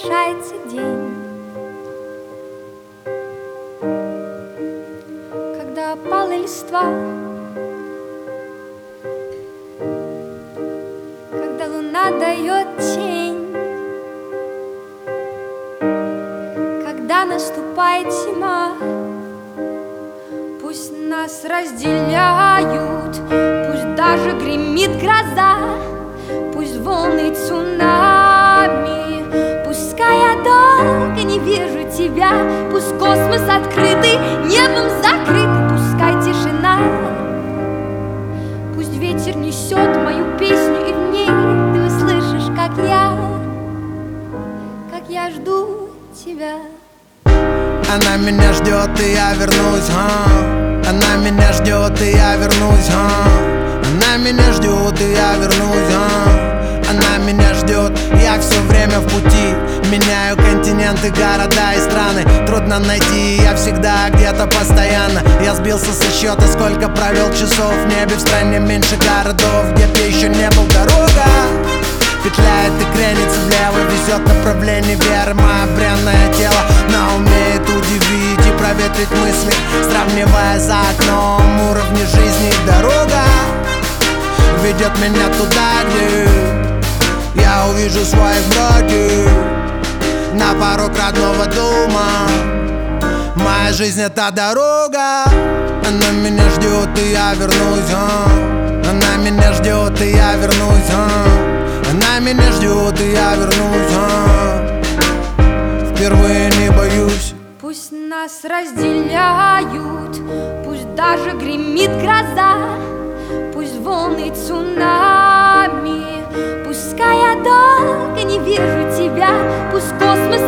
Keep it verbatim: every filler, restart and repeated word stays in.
завершается день, когда опала листва, когда луна дает тень, когда наступает зима. Пусть нас разделяют, пусть даже гремит гроза, пусть волны цунами, пускай я долго не вижу тебя, пусть космос открытый, небом закрытый, пускай тишина, пусть ветер несет мою песню, и в ней ты услышишь, как я, как я жду тебя. Она меня ждет, и я вернусь, а? Она меня ждет, и я вернусь, а? Она меня ждет, и я вернусь, а? Она меня ждет, я все время в пути. Меняю континенты, города и страны. Трудно найти, я всегда где-то постоянно. Я сбился со счета, сколько провел часов в небе. В стране меньше городов, где б я еще не был. Дорога петляет и кренится влево, везет направление веры. Мое бренное тело на умеет удивить и проветрить мысли, сравнивая за окном уровни жизни. Дорога ведет меня туда, где я увижу своих братьев на порог родного дома. Моя жизнь — это дорога. Она меня ждет, и я вернусь, а? Она меня ждет, и я вернусь, а? Она меня ждет, и я вернусь, а? Впервые не боюсь. Пусть нас разделяют, пусть даже гремит гроза, пусть волны цунами, пускай я долго не вижу тебя, пусть космос